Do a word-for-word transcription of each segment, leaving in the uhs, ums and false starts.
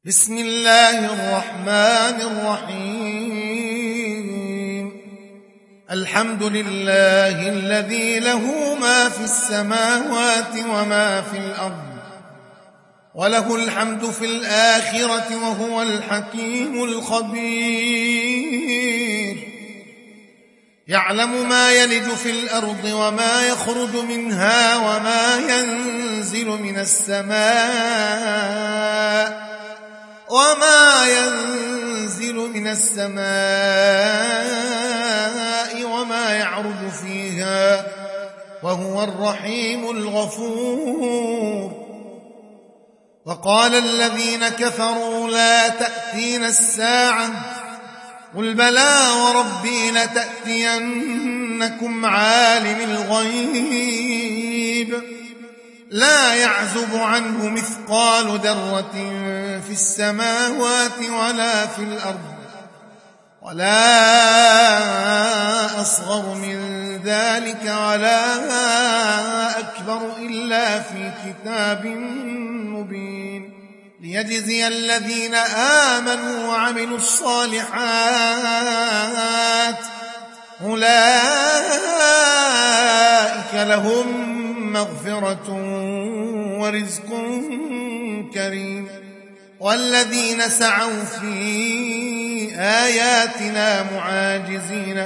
بسم الله الرحمن الرحيم. الحمد لله الذي له ما في السماوات وما في الأرض، وله الحمد في الآخرة، وهو الحكيم الخبير. يعلم ما يلج في الأرض وما يخرج منها وما ينزل من السماء وما ينزل من السماء وما يعرج فيها، وهو الرحيم الغفور. وقال الذين كفروا لا تأتينا الساعة، قل بلى وربي لتأتينكم عالم الغيب لا يعزب عنه مثقال ذرة في السماوات ولا في الأرض، ولا أصغر من ذلك ولا أكبر إلا في كتاب مبين، ليجزي الذين آمنوا وعملوا الصالحات أولئك لهم مغفرة ورزق كريم. والذين سعوا في آياتنا معاجزين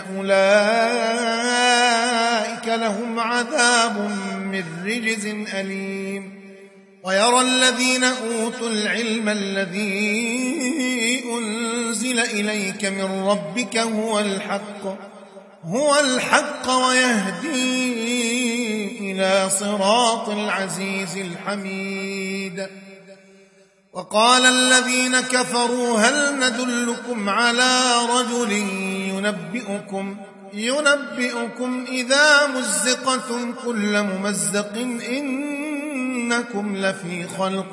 أولئك لهم عذاب من رجز أليم. ويرى الذين أوتوا العلم الذي أنزل إليك من ربك هو الحق هو الحق ويهدي إلى صراط العزيز الحميد. وقال الذين كفروا هل ندلكم على رجل ينبئكم ينبئكم إذا مزقتم كل ممزق إنكم لفي خلق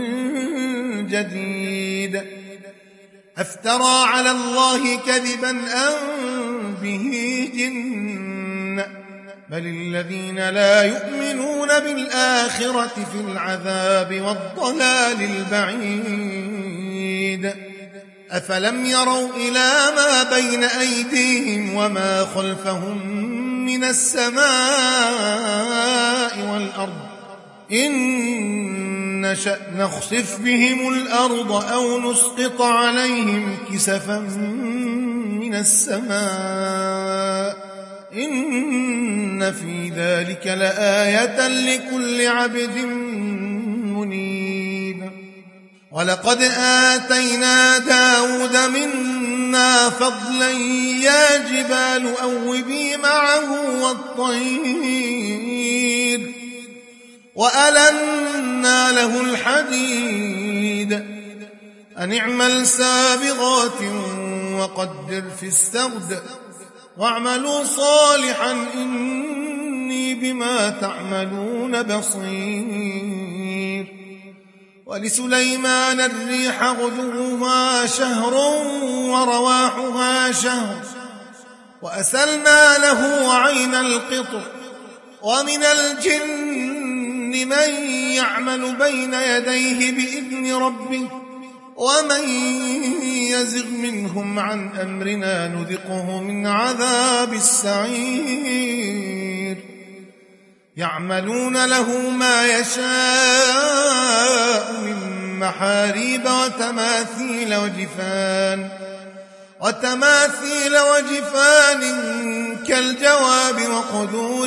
جديد. أفترى على الله كذبا أم به جنة، بل الذين لا يؤمنون بالآخرة في العذاب والضلال البعيد. أفلم يروا إلى ما بين أيديهم وما خلفهم من السماء والأرض إن نشأ نخسف بهم الأرض أو نسقط عليهم كسفا من السماء إن في ذلك لآية لكل عبد منيب. ولقد آتينا داود منا فضلا يا جبال أوبي معه والطير وألنا له الحديد أن اعمل سابغات وقدر في السرد واعملوا صالحا إني بما تعملون بصير. ولسليمان الريح غدوها شهر ورواحها شهر وأسلنا له عين القطر. ومن الجن من يعمل بين يديه بإذن ربه ومن يزغ منهم عن أمرنا نذقه من عذاب السعير. يعملون له ما يشاء من محاريب وتماثيل وجفان وتماثيل وجفان كالجواب وقدور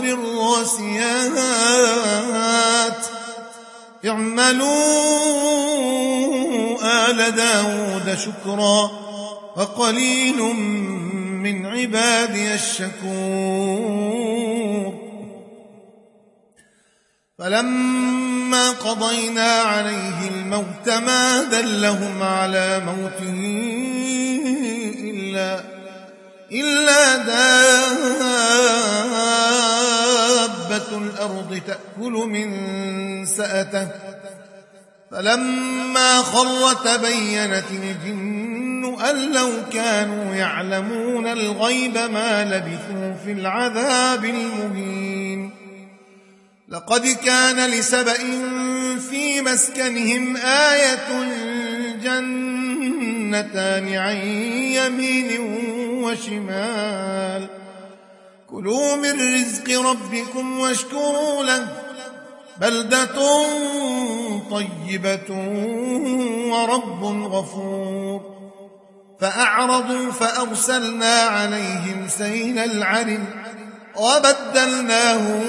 الراسيات. اعملوا آل داود شكرا وقليل من عبادي الشكور. فلما قضينا عليه الموت ما دلهم على موته إلا, إلا دابة الأرض تأكل من سأته. فلما خر تبينت الجن أن لو كانوا يعلمون الغيب ما لبثوا في العذاب المهين. لقد كان لسبإ في مسكنهم آية جنتان عن يمين وشمال كلوا من رزق ربكم واشكروا له بلدة طيبة ورب غفور فأعرضوا فأرسلنا عليهم سيل العرم وبدلناهم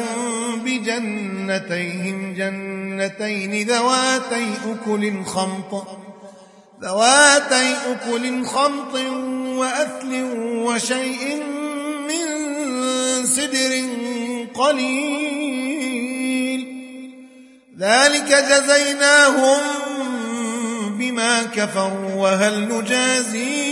بجنتيهم جنتين ذواتي أكل خمط ذواتي أكل خمط وأثل وشيء من سدر قليل ذلك جزيناهم بما كفروا وهل نجازي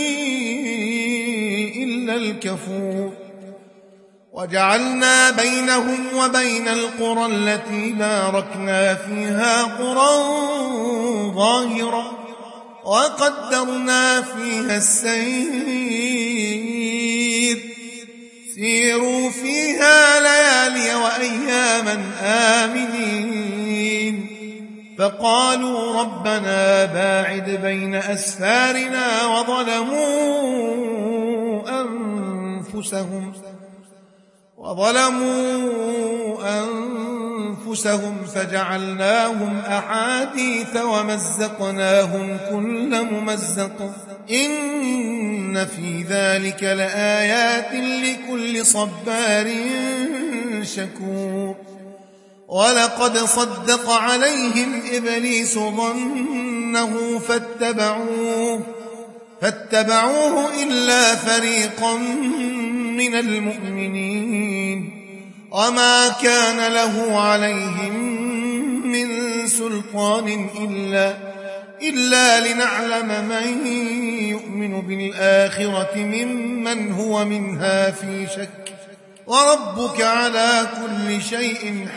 إلا الكفور وجعلنا بينهم وبين القرى التي باركنا فيها قرى ظاهرة وقدرنا فيها السير سيروا فيها ليالي وأياما آمنين فقالوا ربنا باعد بين أسفارنا وظلموا أنفسهم وظلموا أنفسهم فجعلناهم أحاديث ومزقناهم كل ممزق إن في ذلك لآيات لكل صبار شكور ولقد صدق عليهم إبليس ظنه فاتبعوه فاتبعوه إلا فريقا من المؤمنين وما كان له عليهم من سلطان إلا, إلا لنعلم من يؤمن بالآخرة ممن هو منها في شك وربك على كل شيء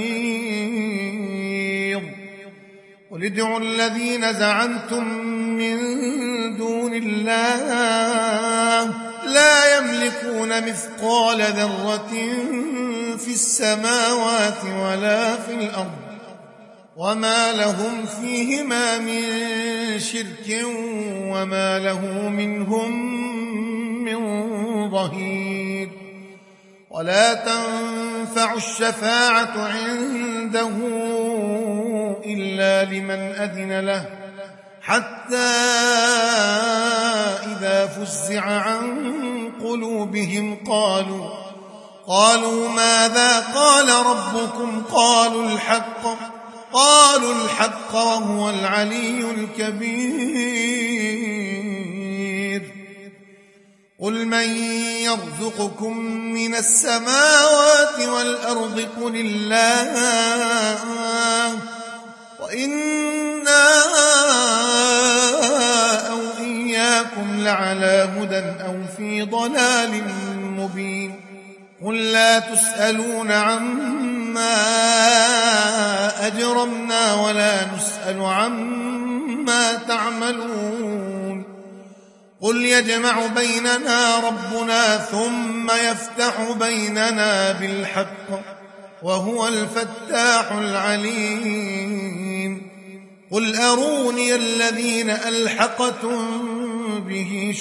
حفيظ قل ادعوا الذين زعمتم من دون الله لا يملكون مثقال ذرة في السماوات ولا في الأرض وما لهم فيهما من شرك وما له منهم من ظهير ولا تنفع الشفاعة عنده إلا لمن أذن له حتى إذا فزع عن قلوبهم قالوا قالوا ماذا قال ربكم قالوا الحق قالوا الحق وهو العلي الكبير قل من يرزقكم من السماوات والأرض قل الله وإنا أو إياكم لعلى هدى أو في ضلال مبين قل لا تسألون عما أجرمنا ولا نسأل عما تعملون قل يجمع بيننا ربنا ثم يفتح بيننا بالحق وهو الفتاح العليم قل أروني الذين ألحقتم به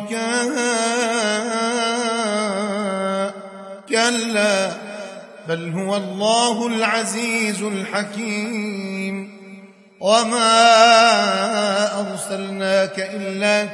شركاء كلا بل هو الله العزيز الحكيم وما أرسلناك إلا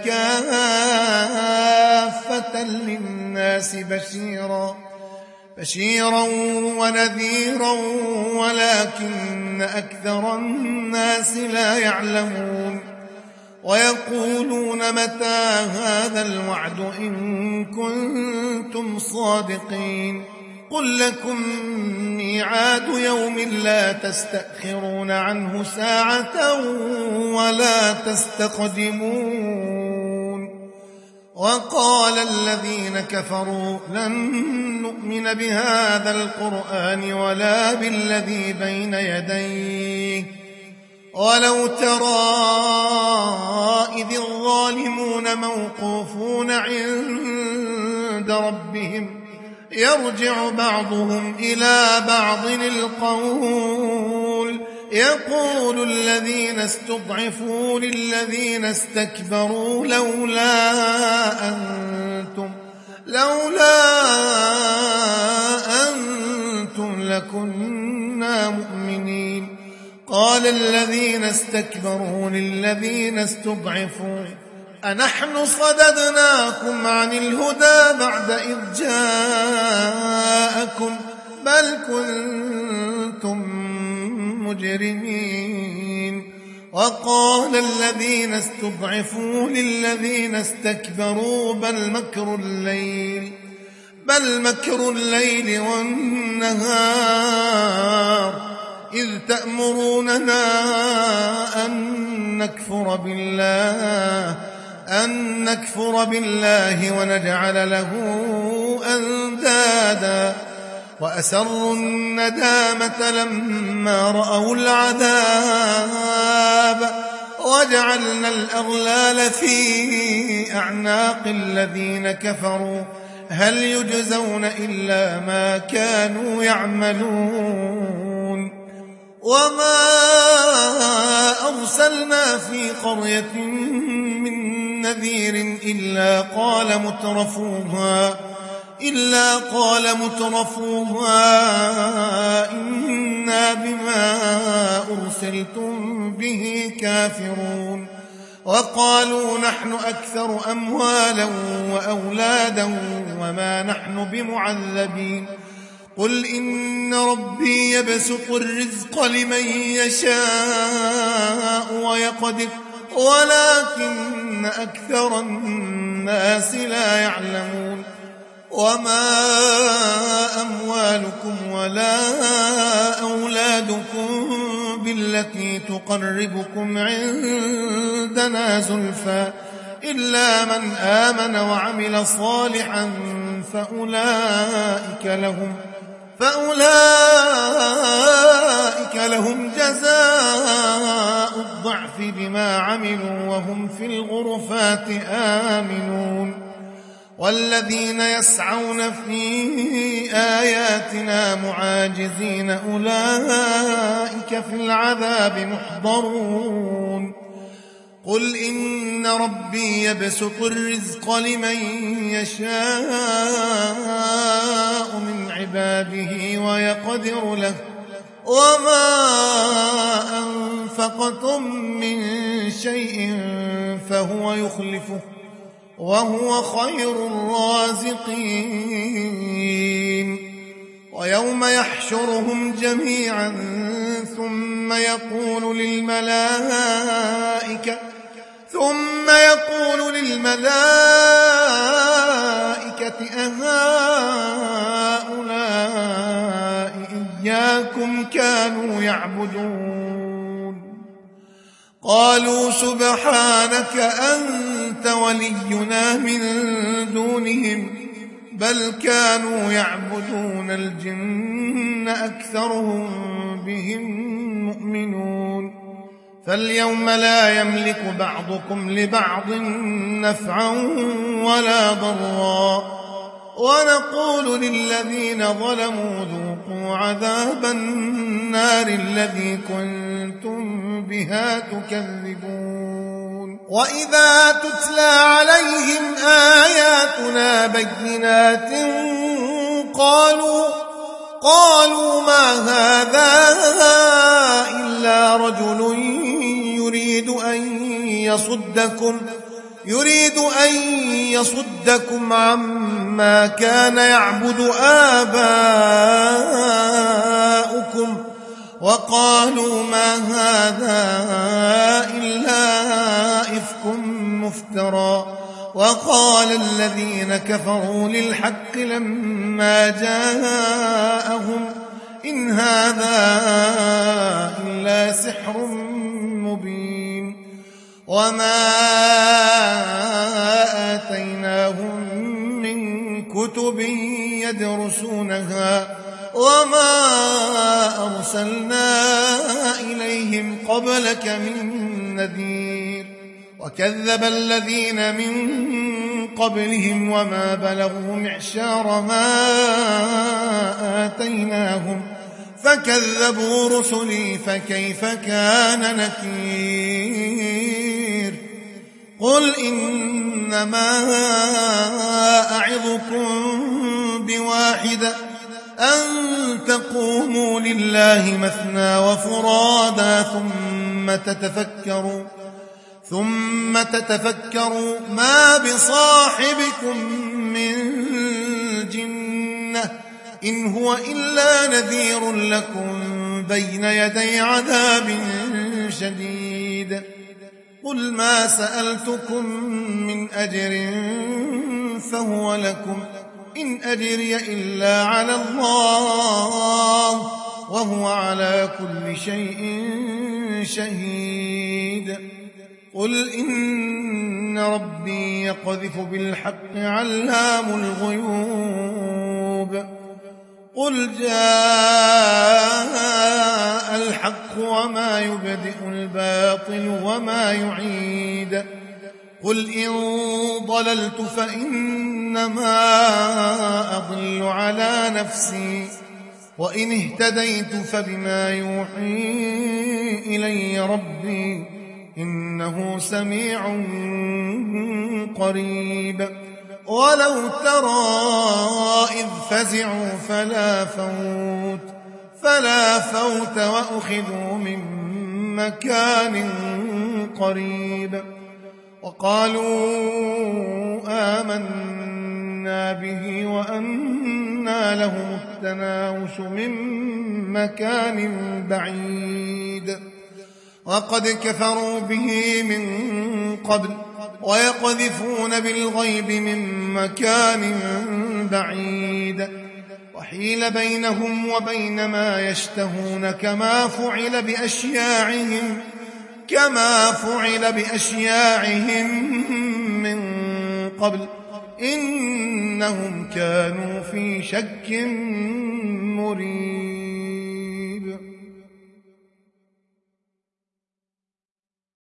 كافة للناس بشيرا بشيرا ونذيرا ولكن أكثر الناس لا يعلمون ويقولون متى هذا الوعد إن كنتم صادقين قل لكم ميعاد يوم لا تستأخرون عنه ساعة ولا تستقدمون وقال الذين كفروا لن نؤمن بهذا القرآن ولا بالذي بين يديه ولو ترى إذ الظالمون موقوفون عند ربهم يرجع بعضهم إلى بعض القول يقول الذين استضعفوا للذين استكبروا لولا أنتم لولا أنتم لكنا مؤمنين. قال الذين استكبروا للذين استضعفوا أنحن صددناكم عن الهدى بعد إذ جاءكم بل كنتم مجرمين. وقال الذين استضعفوا للذين استكبروا بل مكر الليل بل مكر الليل والنهار إذ تأمروننا أن نكفر بالله أن نكفر بالله ونجعل له أندادا وأسروا الندامة لما رأوا العذاب وجعلنا الأغلال في أعناق الذين كفروا هل يجزون إلا ما كانوا يعملون. وما أرسلنا في قرية من نذير إلا قال مترفوها إلا قال مترفوها إنا بما أرسلتم به كافرون. وقالوا نحن أكثر أموالا وأولادا وما نحن بمعذبين. قل إن ربي يبسط الرزق لمن يشاء ويقدر ولكن أكثر الناس لا يعلمون. وما أموالكم ولا أولادكم بالتي تقربكم عندنا زلفى إلا من آمن وعمل صالحا فأولئك لهم فأولئك لهم جزاء الضعف بما عملوا وهم في الغرفات آمنون. والذين يسعون في آياتنا معاجزين أولئك في العذاب محضرون. قل إن ربي يبسط الرزق لمن يشاء من عباده ويقدر له وما أنفقتم من شيء فهو يخلفه وهو خير الرازقين. ويوم يحشرهم جميعا ثم يقول للملائكة ثم يقول للملائكة أهؤلاء إياكم كانوا يعبدون؟ قالوا سبحانك أنت ولينا من دونهم بل كانوا يعبدون الجن أكثرهم بهم مؤمنون. فاليوم لا يملك بعضكم لبعض نفعا ولا ضرا ونقول للذين ظلموا ذوقوا عذاب النار الذي كنتم بها تكذبون. وإذا تتلى عليهم آياتنا بينات قالوا قالوا ما هذا إلا رجل يريد أن يصدكم يريد أن يصدكم عما كان يعبد آباؤكم وقالوا ما هذا إلا إفك مفترى. وقال الذين كفروا للحق لما جاءهم إن هذا إلا سحر مبين. وما آتيناهم من كتب يدرسونها وما أرسلنا إليهم قبلك من نذير. وكذب الذين من قبلهم وما بلغوا معشار ما آتيناهم فكذبوا رسلي فكيف كان نكير قل إنما أعظكم بواحدة أن تقوموا لله مثنى وفرادا ثم تتفكروا ثم تتفكروا ما بصاحبكم من جنة إن هو إلا نذير لكم بين يدي عذاب شديد قل ما سألتكم من أجر فهو لكم إن أجري إلا على الله وهو على كل شيء شهيد قل إن ربي يقذف بالحق علام الغيوب قل جاء الحق وما يبدئ الباطل وما يعيد قل إن ضللت فإنما أضل على نفسي وإن اهتديت فبما يوحي إلي ربي إنه سميع قريب ولو ترى إذ فزعوا فلا فوت فلا فوت وأخذوا من مكان قريب وقالوا آمنا به وأنى لهم التناوش من مكان بعيد وقد كفروا به من قبل ويقذفون بالغيب من مكان بعيد وحيل بينهم وبين ما يشتهون كما فعل بأشياعهم كما فعل بأشياعهم من قبل إنهم كانوا في شك مريب